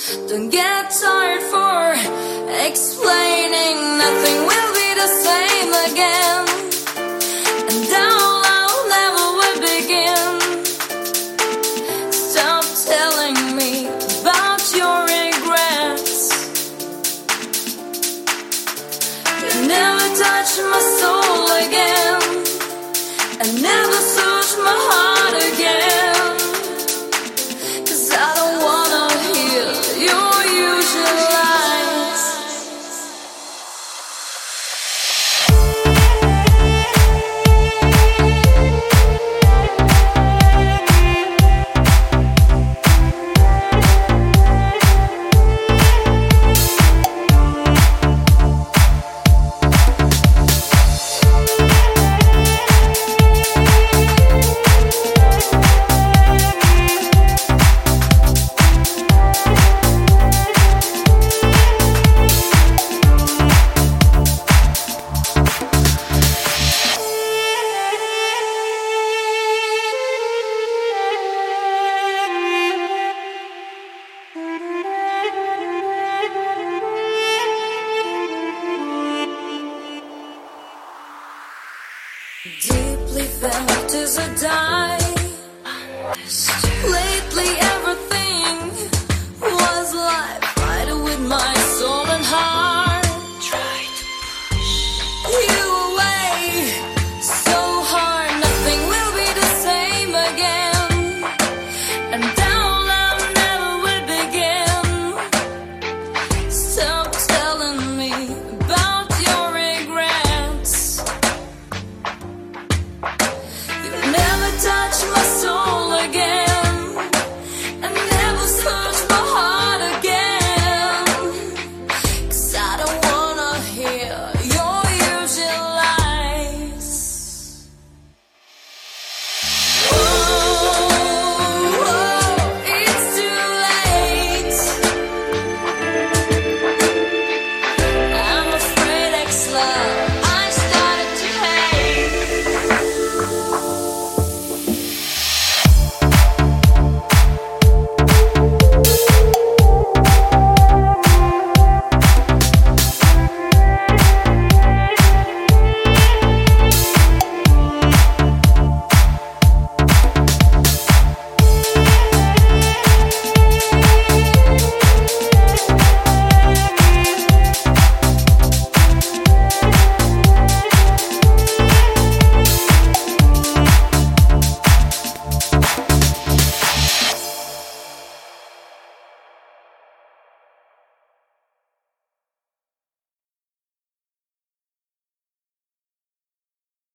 Don't get tired for explaining. Nothing will be the same again, and now I'll never will begin. Stop telling me about your regrets. You never touch my soul again, and never search my heart again. I don't wanna hear your usual lies. Deeply felt as I die. Lately everything was life, fighting with myself.